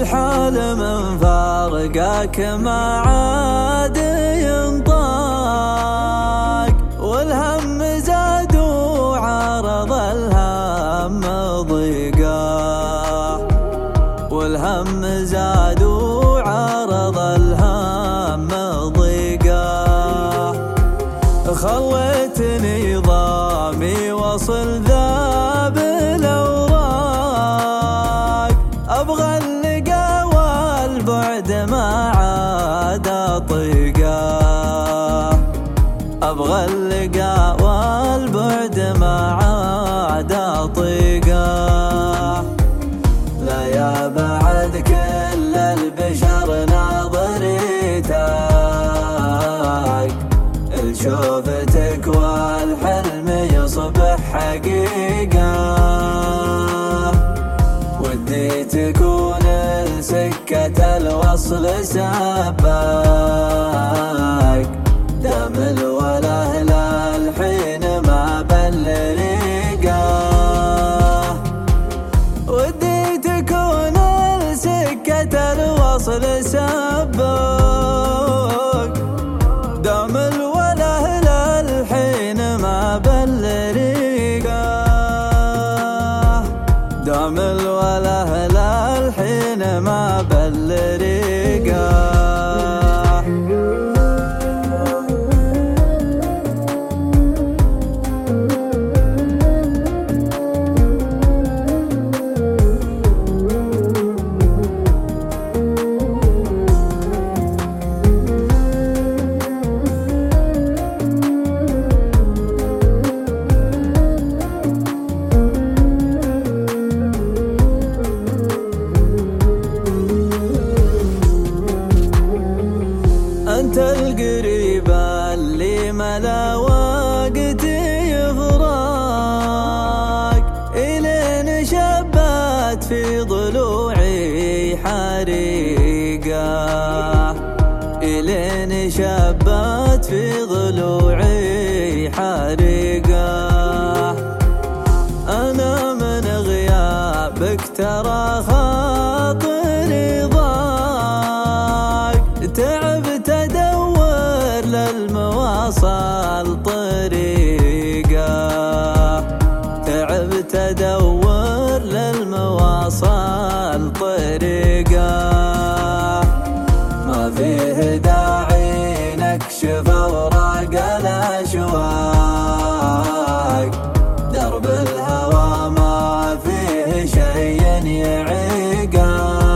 والحال من فارقك ما عاد ينطاق، والهم زاد وعرض الهم ضيقه، والهم زاد وعرض الهم ضيقه. خليت نظامي وصل ذا بالاوراق، ابغى اللقا والبعد ما عاد اطيقه، ابغى اللقا والبعد ما عاد اطيقه. لا يا بعد كل البشر ناظريتك، لشوفتك والحلم يصبح حقيقة. ودي تكون سكة الوصل سباك، دام الوله للحين ما بالريقة. ودي تكون سكة الوصل سباك، دام الوله للحين ما بالريقة، دام الوله للحين ما بالريقة. أنت القريب اللي ملا وقتي يفراق، إلين شبت في ضلوعي حريقة، إلين شبت في ضلوعي حريقة. أنا من غيابك ترى خاطري ضاق، تعبت ادور للمواصل طريقه، تعبت ادور للمواصل طريقه. ما فيه داعي نكشف اوراق الاشواق، درب الهوى ما فيه شيء يعيقه.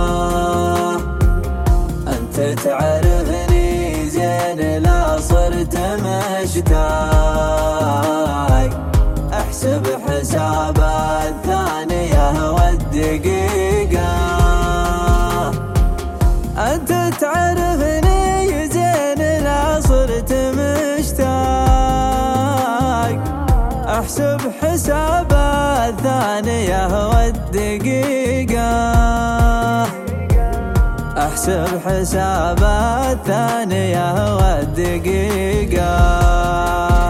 انت تعرفني زين لا صرت مشتاق، احسب حساب الثانية والدقيقة. انت تعرفني زين لا صرت مشتاق، احسب حساب الثانية والدقيقة، احسب حساب الثانية والدقيقة.